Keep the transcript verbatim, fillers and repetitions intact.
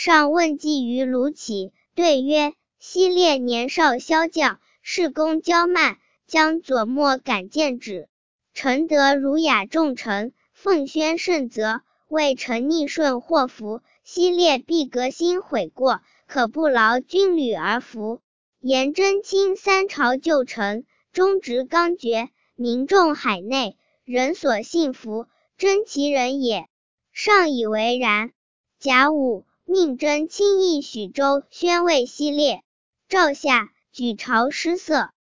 上问计于卢杞，对曰：昔烈年少骁将，事功骄慢，将左墨敢谏止。臣得儒雅重臣，奉宣慎责，为臣逆顺祸福，昔烈必革新悔过，可不劳军旅而服。颜真卿三朝旧臣，忠直刚决，民众海内，人所信服，真其人也。上以为然。甲午，命真卿诣许州宣慰昔烈。诏下，举朝失色。